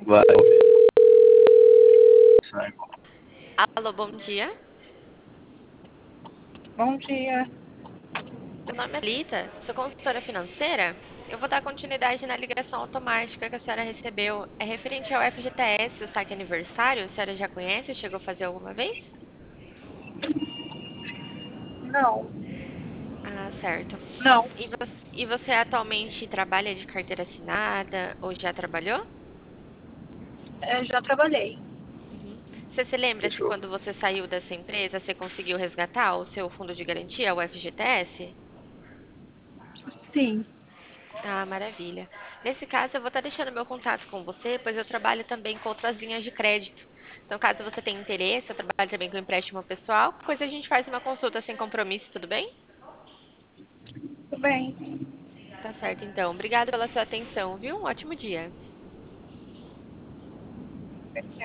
Vai. Alô, bom dia. Bom dia. Meu nome é Lita, sou consultora financeira. Eu vou dar continuidade na ligação automática que a senhora recebeu. É referente ao FGTS, o saque aniversário. A senhora já conhece? Chegou a fazer alguma vez? Não, Ah, certo. não. E você atualmente trabalha de carteira assinada ou já trabalhou? Já trabalhei. Uhum. Você se lembra se quando você saiu dessa empresa você conseguiu resgatar o seu fundo de garantia, o FGTS? Sim. Ah, maravilha. Nesse caso, eu vou estar deixando meu contato com você, pois eu trabalho também com outras linhas de crédito. Então, caso você tenha interesse, eu trabalho também com empréstimo pessoal, pois a gente faz uma consulta sem compromisso, tudo bem? Tudo bem. Tá certo, então. Obrigada pela sua atenção, viu? Um ótimo dia.